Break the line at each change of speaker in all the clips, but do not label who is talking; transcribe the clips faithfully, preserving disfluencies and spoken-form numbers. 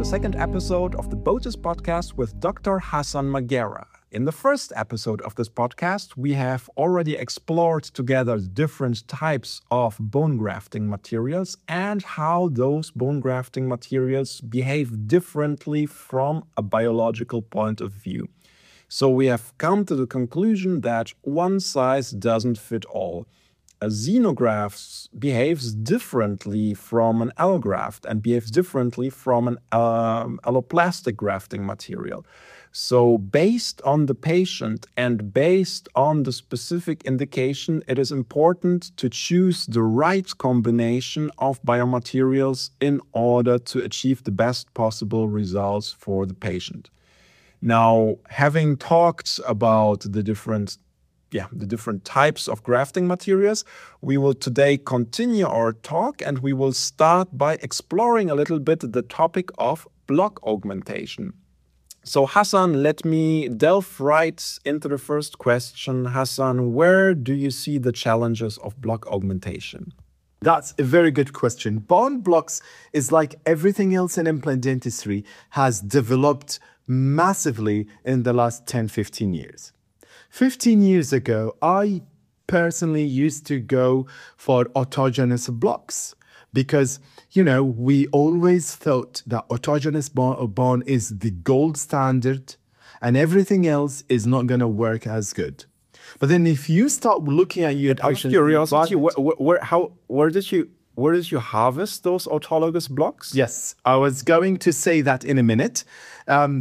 second episode of the Botus podcast with Doctor Hassan Magera. In the first episode of this podcast, we have already explored together the different types of bone grafting materials and how those bone grafting materials behave differently from a biological point of view. So we have come to the conclusion that one size doesn't fit all. A xenograft behaves differently from an allograft and behaves differently from an um, alloplastic grafting material. So based on the patient and based on the specific indication, it is important to choose the right combination of biomaterials in order to achieve the best possible results for the patient. Now, having talked about the different Yeah, the different types of grafting materials, we will today continue our talk and we will start by exploring a little bit the topic of block augmentation. So Hassan, let me delve right into the first question. Hassan, where do you see the challenges of block augmentation?
That's a very good question. Bone blocks is like everything else in implant dentistry has developed massively in the last ten, fifteen years. fifteen years ago, I personally used to go for autogenous blocks because, you know, we always thought that autogenous bone is the gold standard and everything else is not going to work as good. But then if you start looking at your
patients, curiosity, where, where, how, where did you where did you harvest those autologous blocks?
Yes, I was going to say that in a minute. Um,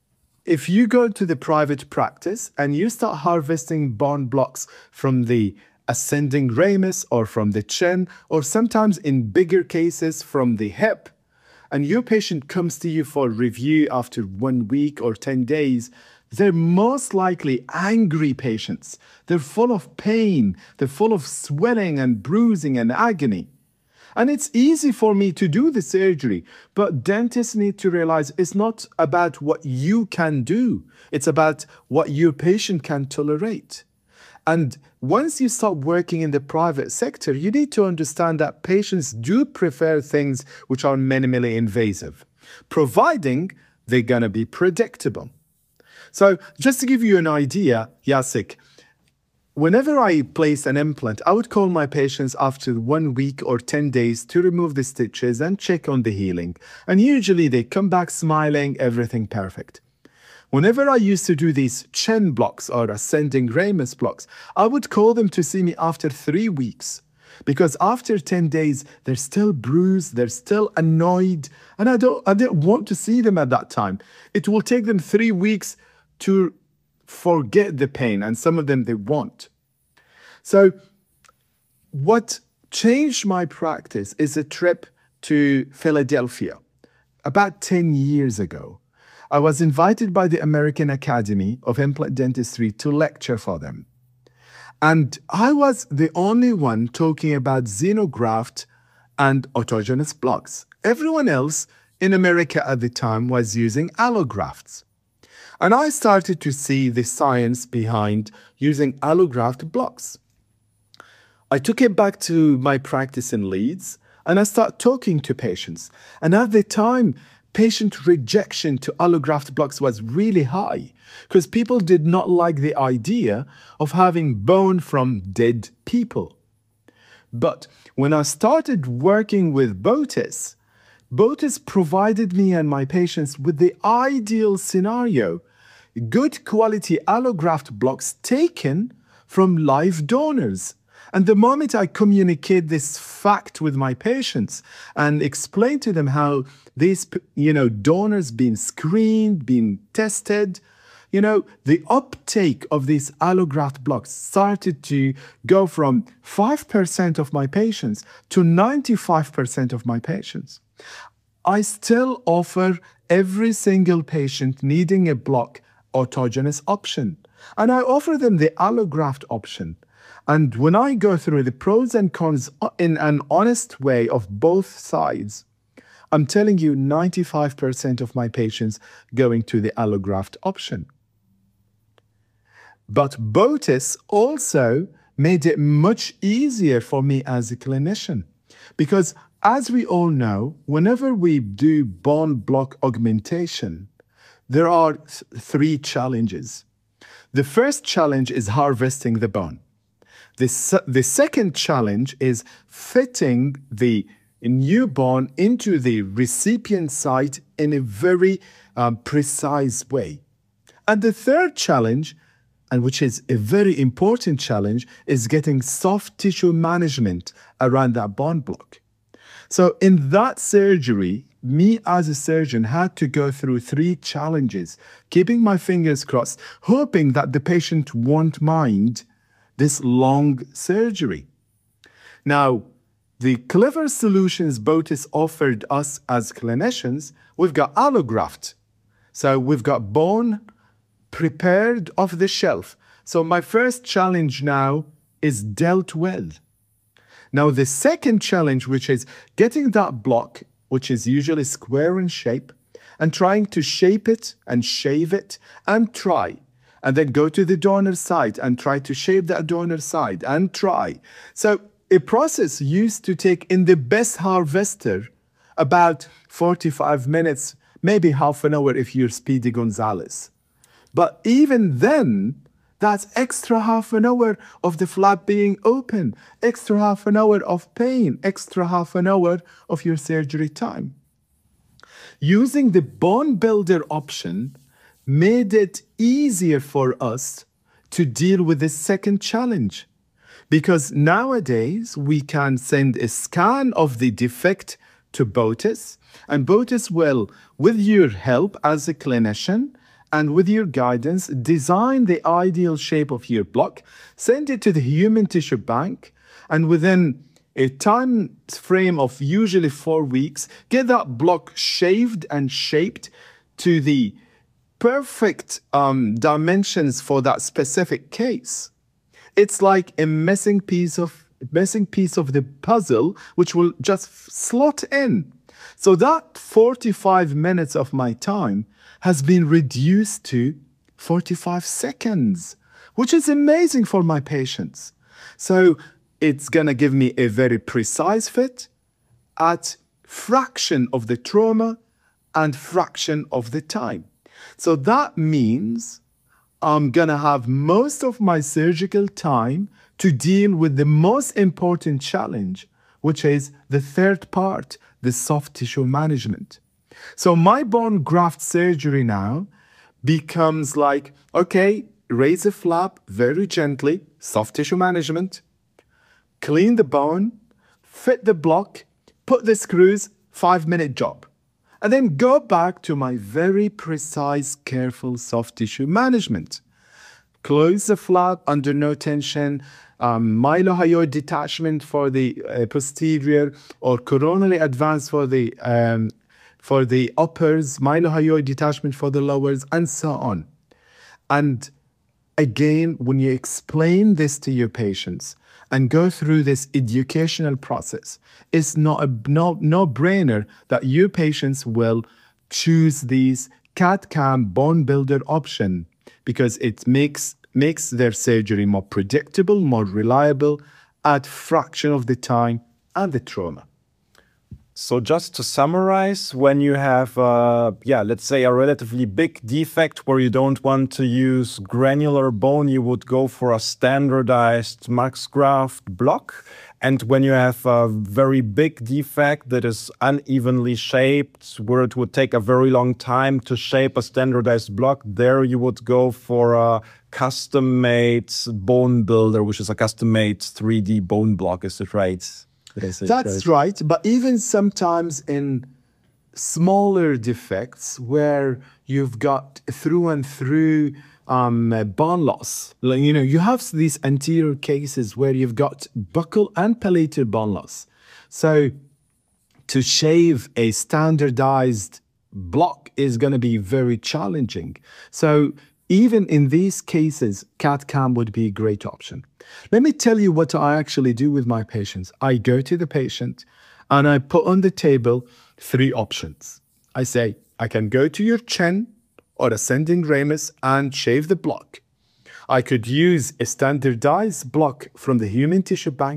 If you go to the private practice and you start harvesting bone blocks from the ascending ramus or from the chin, or sometimes in bigger cases from the hip, and your patient comes to you for review after one week or ten days, they're most likely angry patients. They're full of pain. They're full of swelling and bruising and agony. And it's easy for me to do the surgery, but dentists need to realize it's not about what you can do. It's about what your patient can tolerate. And once you start working in the private sector, you need to understand that patients do prefer things which are minimally invasive, providing they're going to be predictable. So just to give you an idea, Yasik, whenever I place an implant, I would call my patients after one week or ten days to remove the stitches and check on the healing. And usually they come back smiling, everything perfect. Whenever I used to do these chin blocks or ascending ramus blocks, I would call them to see me after three weeks. Because after ten days, they're still bruised, they're still annoyed, and I don't, I didn't want to see them at that time. It will take them three weeks to forget the pain, and some of them they won't. So what changed my practice is a trip to Philadelphia about ten years ago. I was invited by the American Academy of Implant Dentistry to lecture for them. And I was the only one talking about xenograft and autogenous blocks. Everyone else in America at the time was using allografts. And I started to see the science behind using allograft blocks. I took it back to my practice in Leeds and I started talking to patients. And at the time, patient rejection to allograft blocks was really high because people did not like the idea of having bone from dead people. But when I started working with Botus, Botus provided me and my patients with the ideal scenario. Good quality allograft blocks taken from live donors. And the moment I communicate this fact with my patients and explain to them how these, you know, donors been screened, been tested, you know, the uptake of these allograft blocks started to go from five percent of my patients to ninety-five percent of my patients. I still offer every single patient needing a block autogenous option. And I offer them the allograft option. And when I go through the pros and cons in an honest way of both sides, I'm telling you ninety-five percent of my patients going to the allograft option. But Botus also made it much easier for me as a clinician because As we all know, whenever we do bone block augmentation, there are th- three challenges. The first challenge is harvesting the bone. The, se- the second challenge is fitting the new bone into the recipient site in a very um, precise way. And the third challenge, and which is a very important challenge, is getting soft tissue management around that bone block. So in that surgery, me as a surgeon had to go through three challenges, keeping my fingers crossed, hoping that the patient won't mind this long surgery. Now, the clever solutions Botiss offered us as clinicians, we've got allograft. So we've got bone prepared off the shelf. So my first challenge now is dealt with. Now, the second challenge, which is getting that block, which is usually square in shape, and trying to shape it and shave it and try, and then go to the donor side and try to shape that donor side and try. So a process used to take, in the best harvester, about forty-five minutes, maybe half an hour if you're Speedy Gonzalez. But even then, that's extra half an hour of the flap being open, extra half an hour of pain, extra half an hour of your surgery time. Using the bone builder option made it easier for us to deal with the second challenge. Because nowadays we can send a scan of the defect to Botiss, and Botiss will, with your help as a clinician, and with your guidance, design the ideal shape of your block, send it to the human tissue bank, and within a time frame of usually four weeks, get that block shaved and shaped to the perfect um, dimensions for that specific case. It's like a missing piece of missing piece of the puzzle, which will just slot in. So that forty-five minutes of my time has been reduced to forty-five seconds, which is amazing for my patients. So it's gonna give me a very precise fit at fraction of the trauma and fraction of the time. So that means I'm gonna have most of my surgical time to deal with the most important challenge, which is the third part, the soft tissue management. So my bone graft surgery now becomes like, okay, raise the flap very gently, soft tissue management, clean the bone, fit the block, put the screws, five minute job. And then go back to my very precise, careful soft tissue management. Close the flap under no tension, um, mylohyoid detachment for the uh, posterior, or coronally advance for the um, for the uppers, mylohyoid detachment for the lowers, and so on. And again, when you explain this to your patients and go through this educational process, it's not a no, no-brainer that your patients will choose these C A D C A M bone builder option, because it makes, makes their surgery more predictable, more reliable, at fraction of the time and the trauma.
So just to summarize, when you have, uh, yeah, let's say a relatively big defect where you don't want to use granular bone, you would go for a standardized max graft block. And when you have a very big defect that is unevenly shaped, where it would take a very long time to shape a standardized block, there you would go for a custom-made bone builder, which is a custom-made three D bone block. Is it right?
That's right. But even sometimes in smaller defects where you've got through and through um, bone loss, like, you know, you have these anterior cases where you've got buccal and palatal bone loss. So to shave a standardized block is going to be very challenging. So even in these cases, C A D C A M would be a great option. Let me tell you what I actually do with my patients. I go to the patient and I put on the table three options. I say, I can go to your chin or ascending ramus and shave the block. I could use a standardized block from the human tissue bank,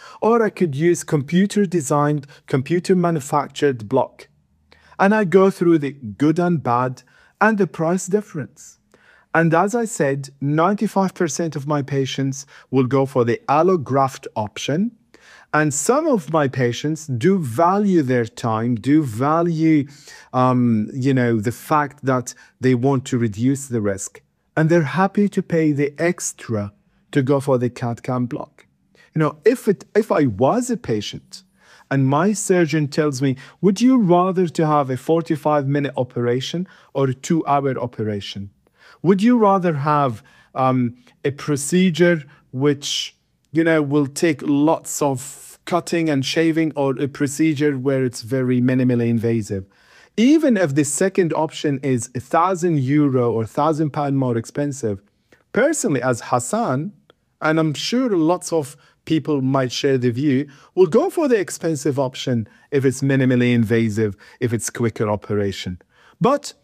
Or I could use computer-designed, computer-manufactured block. And I go through the good and bad and the price difference. And as I said, ninety-five percent of my patients will go for the allograft option. And some of my patients do value their time, do value, um, you know, the fact that they want to reduce the risk. And they're happy to pay the extra to go for the C A D C A M block. You know, if it, if I was a patient and my surgeon tells me, would you rather to have a forty-five minute operation or a two hour operation? Would you rather have um, a procedure which, you know, will take lots of cutting and shaving, or a procedure where it's very minimally invasive? Even if the second option is a thousand euro or a thousand pound more expensive, personally, as Hassan, and I'm sure lots of people might share the view, will go for the expensive option if it's minimally invasive, if it's quicker operation. But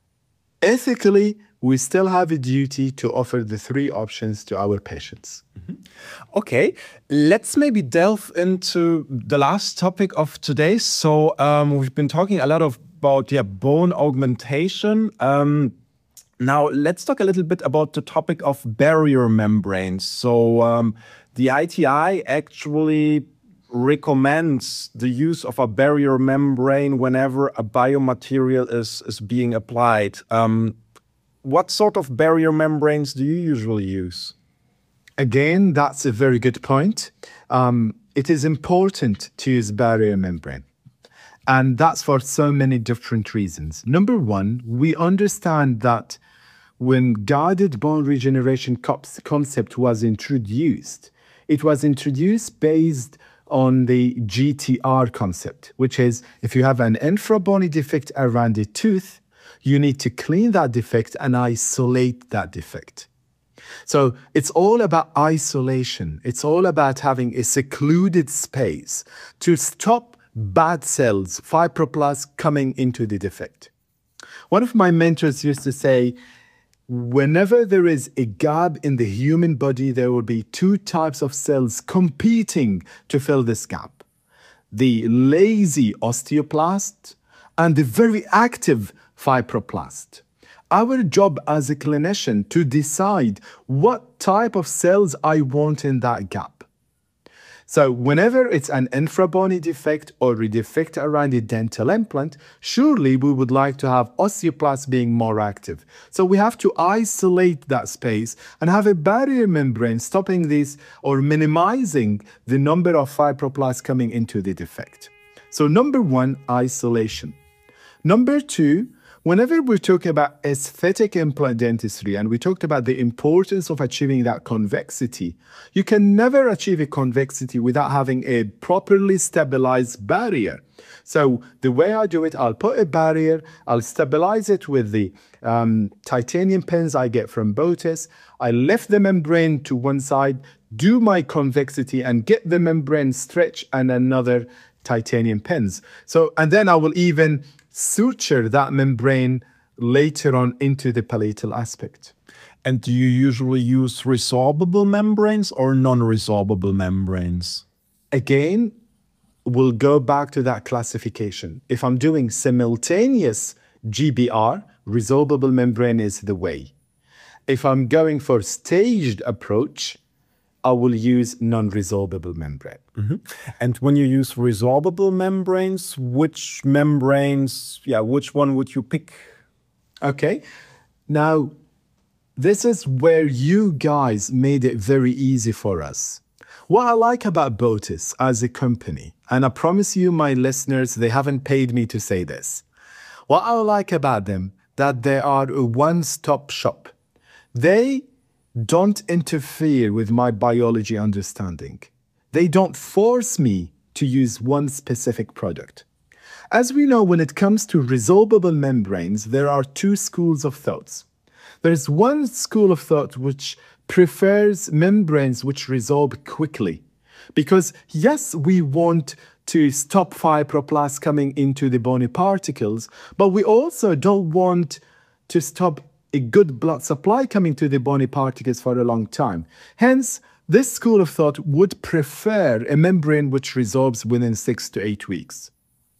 ethically, we still have a duty to offer the three options to our patients.
Mm-hmm. Okay, let's maybe delve into the last topic of today. So um, we've been talking a lot of, about yeah, bone augmentation. Um, now let's talk a little bit about the topic of barrier membranes. So um, the I T I actually recommends the use of a barrier membrane whenever a biomaterial is, is being applied. Um, What sort of barrier membranes do you usually use?
Again, that's a very good point. Um, it is important to use barrier membrane. And that's for so many different reasons. Number one, we understand that when guided bone regeneration concept was introduced, it was introduced based on the G T R concept, which is if you have an infrabony defect around the tooth, you need to clean that defect and isolate that defect. So it's all about isolation. It's all about having a secluded space to stop bad cells, fibroblasts, coming into the defect. One of my mentors used to say, whenever there is a gap in the human body, there will be two types of cells competing to fill this gap. The lazy osteoblast and the very active fibroblast. Our job as a clinician to decide what type of cells I want in that gap. So whenever it's an infrabony defect or a defect around the dental implant, surely we would like to have osteoblasts being more active. So we have to isolate that space and have a barrier membrane stopping this or minimizing the number of fibroblasts coming into the defect. So number one, isolation. Number two, whenever we talk about aesthetic implant dentistry and we talked about the importance of achieving that convexity, you can never achieve a convexity without having a properly stabilized barrier. So the way I do it, I'll put a barrier, I'll stabilize it with the um, titanium pins I get from Botiss, I lift the membrane to one side, do my convexity and get the membrane stretch and another titanium pins. So, and then I will even suture that membrane later on into the palatal aspect.
And do you usually use resorbable membranes or non-resorbable membranes?
Again, we'll go back to that classification. If I'm doing simultaneous G B R, resorbable membrane is the way. If I'm going for staged approach, I will use non-resorbable membrane.
Mm-hmm. And when you use resorbable membranes, which membranes, yeah, which one would you pick?
Okay. Now, this is where you guys made it very easy for us. What I like about Botiss as a company, and I promise you, my listeners, they haven't paid me to say this. What I like about them, that they are a one-stop shop. They don't interfere with my biology understanding. They don't force me to use one specific product. As we know, when it comes to resorbable membranes, there are two schools of thoughts. There's one school of thought which prefers membranes which resorb quickly. Because yes, we want to stop fibroblasts coming into the bony particles, but we also don't want to stop a good blood supply coming to the bony particles for a long time. Hence, this school of thought would prefer a membrane which resorbs within six to eight weeks.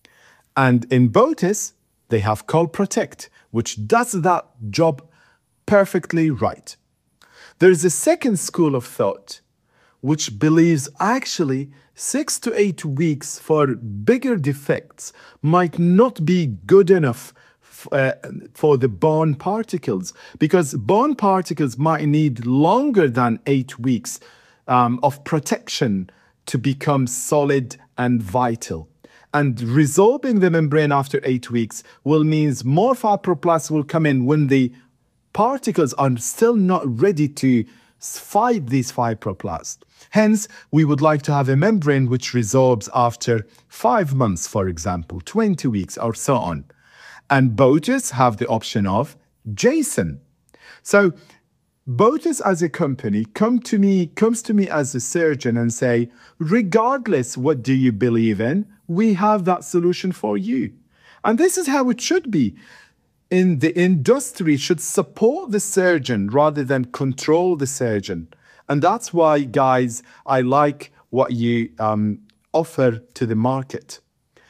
And in Botus, they have Colprotect, which does that job perfectly right. There's a second school of thought which believes actually six to eight weeks for bigger defects might not be good enough uh, for the bone particles, because bone particles might need longer than eight weeks um, of protection to become solid and vital. And resorbing the membrane after eight weeks will mean more fibroblasts will come in when the particles are still not ready to fight these fibroblasts. Hence, we would like to have a membrane which resorbs after five months, for example, twenty weeks or so on. And Botus have the option of Jason. So Botus as a company come to me, comes to me as a surgeon and say, regardless what do you believe in, we have that solution for you. And this is how it should be. In the industry should support the surgeon rather than control the surgeon. And that's why, guys, I like what you um, offer to the market.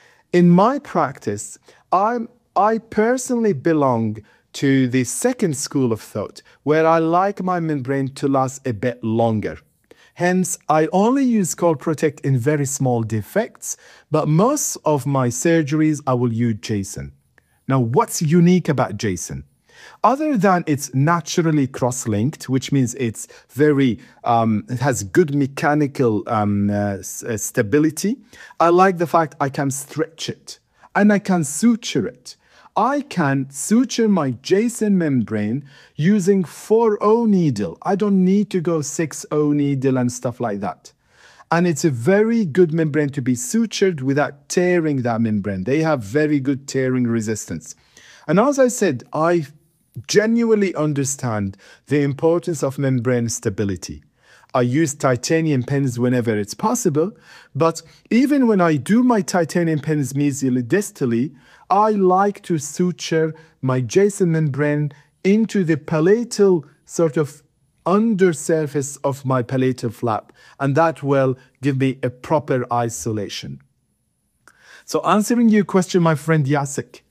In my practice, I'm, I personally belong to the second school of thought, where I like my membrane to last a bit longer. Hence, I only use Colprotect in very small defects, but most of my surgeries, I will use Jason. Now, what's unique about Jason? Other than it's naturally cross-linked, which means it's very, um, it has good mechanical um, uh, stability, I like the fact I can stretch it and I can suture it. I can suture my Jason membrane using four oh needle. I don't need to go six oh needle and stuff like that. And it's a very good membrane to be sutured without tearing that membrane. They have very good tearing resistance. And as I said, I genuinely understand the importance of membrane stability. I use titanium pens whenever it's possible, but even when I do my titanium pens mesially distally, I like to suture my Jason membrane into the palatal sort of undersurface of my palatal flap, and that will give me a proper isolation. So answering your question, my friend Yasik,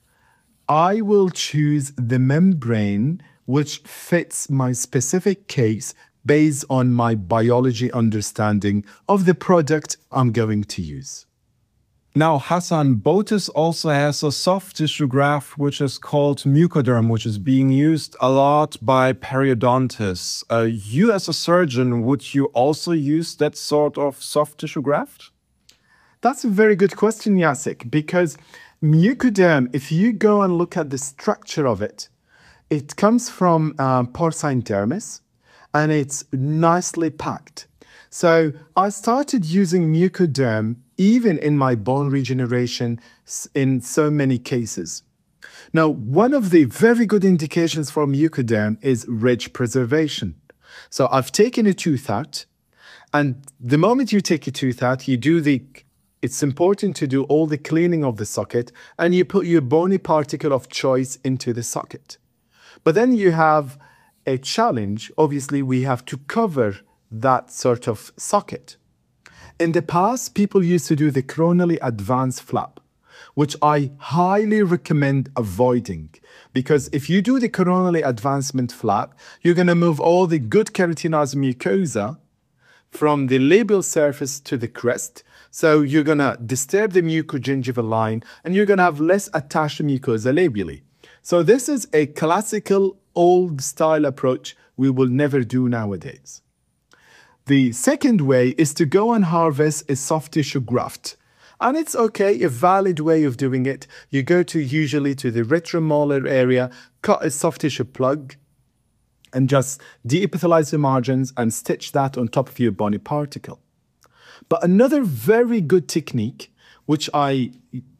I will choose the membrane which fits my specific case based on my biology understanding of the product I'm going to use.
Now, Hassan, Botus also has a soft tissue graft which is called Mucoderm, which is being used a lot by periodontists. Uh, you as a surgeon, would you also use that sort of soft tissue graft?
That's a very good question, Yasik, because Mucoderm, if you go and look at the structure of it, it comes from uh, porcine dermis and it's nicely packed. So I started using Mucoderm even in my bone regeneration in so many cases. Now, one of the very good indications for Mucoderm is ridge preservation. So I've taken a tooth out, and the moment you take a tooth out, you do the, it's important to do all the cleaning of the socket, and you put your bony particle of choice into the socket. But then you have a challenge. Obviously, we have to cover that sort of socket. In the past, people used to do the coronally advanced flap, which I highly recommend avoiding, because if you do the coronally advancement flap, you're going to move all the good keratinized mucosa from the labial surface to the crest. So you're going to disturb the mucogingival line and you're going to have less attached mucosa labially. So this is a classical old style approach we will never do nowadays. The second way is to go and harvest a soft tissue graft. And it's okay, a valid way of doing it. You go to usually to the retromolar area, cut a soft tissue plug, and just deepithelize the margins and stitch that on top of your bony particle. But another very good technique, which I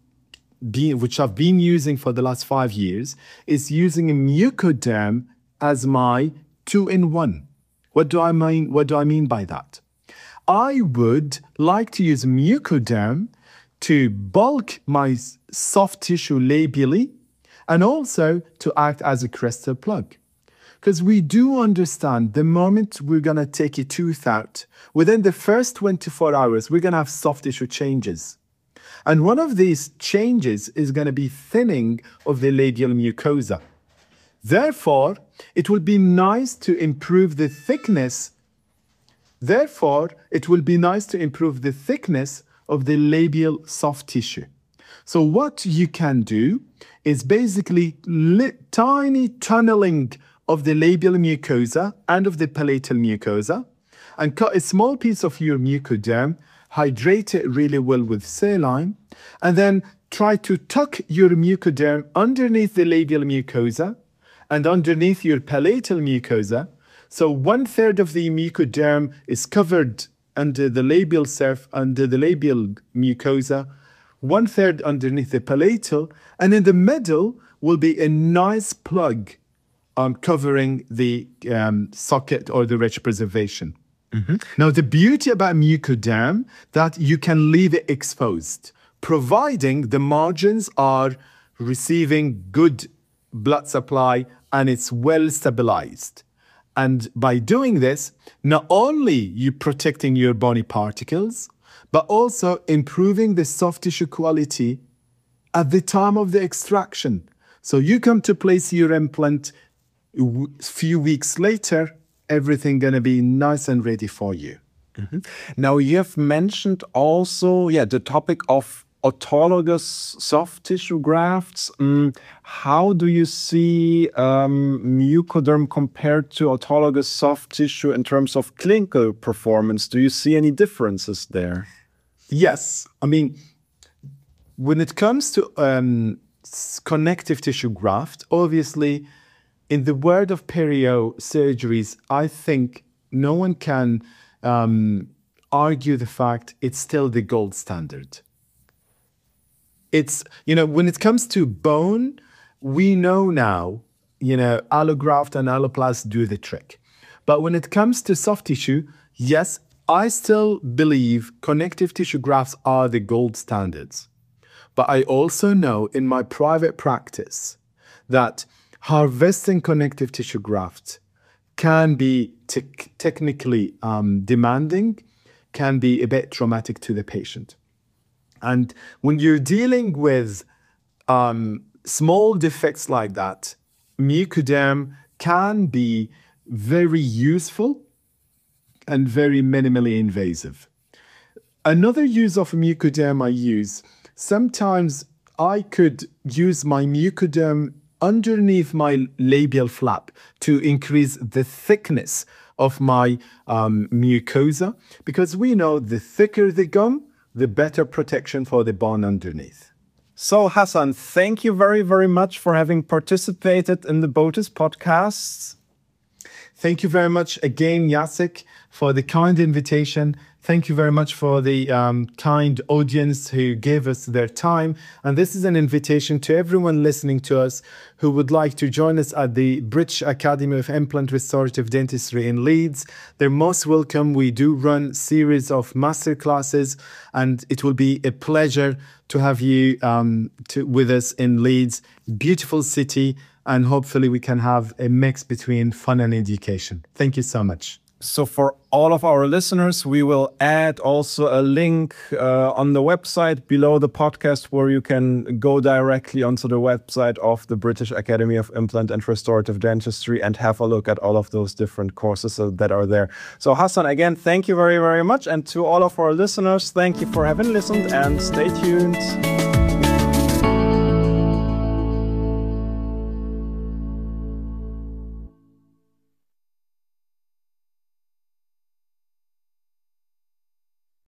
be, which I've been using for the last five years, is using a Mucoderm as my two-in-one. What do I mean? What do I mean by that? I would like to use Mucoderm to bulk my soft tissue labially and also to act as a crestal plug. Because we do understand the moment we're going to take a tooth out, within the first twenty-four hours, we're going to have soft tissue changes. And one of these changes is going to be thinning of the labial mucosa. Therefore, it will be nice to improve the thickness. Therefore, it will be nice to improve the thickness of the labial soft tissue. So what you can do is basically tiny tunneling of the labial mucosa and of the palatal mucosa, and cut a small piece of your mucoderm, hydrate it really well with saline, and then try to tuck your mucoderm underneath the labial mucosa and underneath your palatal mucosa. So one third of the mucoderm is covered under the labial surf, under the labial mucosa, one third underneath the palatal, and in the middle will be a nice plug um, covering the um, socket or the ridge preservation. Mm-hmm. Now, the beauty about mucoderm that you can leave it exposed, providing the margins are receiving good blood supply and it's well stabilized. And by doing this, not only you protecting your bony particles, but also improving the soft tissue quality at the time of the extraction. So you come to place your implant a few weeks later, everything going to be nice and ready for you.
Mm-hmm. Now, you have mentioned also, yeah, the topic of autologous soft tissue grafts. Um, how do you see um, mucoderm compared to autologous soft tissue in terms of clinical performance? Do you see any differences there?
Yes. I mean, when it comes to um, connective tissue graft, obviously, in the world of perio surgeries, I think no one can um, argue the fact it's still the gold standard. It's, you know, when it comes to bone, we know now, you know, allograft and alloplast do the trick. But when it comes to soft tissue, yes, I still believe connective tissue grafts are the gold standards. But I also know in my private practice that harvesting connective tissue grafts can be te technically um, demanding, can be a bit traumatic to the patient. And when you're dealing with um, small defects like that, mucoderm can be very useful and very minimally invasive. Another use of mucoderm I use, sometimes I could use my mucoderm underneath my labial flap to increase the thickness of my um, mucosa, because we know the thicker the gum, the better protection for the bone underneath.
So, Hassan, thank you very, very much for having participated in the Botus podcast.
Thank you very much again, Jacek, for the kind invitation. Thank you very much for the um, kind audience who gave us their time. And this is an invitation to everyone listening to us who would like to join us at the British Academy of Implant Restorative Dentistry in Leeds. They're most welcome. We do run series of masterclasses, and it will be a pleasure to have you um, to, with us in Leeds. Beautiful city, and hopefully we can have a mix between fun and education. Thank you so much.
So for all of our listeners, we will add also a link uh, on the website below the podcast where you can go directly onto the website of the British Academy of Implant and Restorative Dentistry and have a look at all of those different courses that are there. So Hassan, again, thank you very, very much. And to all of our listeners, thank you for having listened and stay tuned.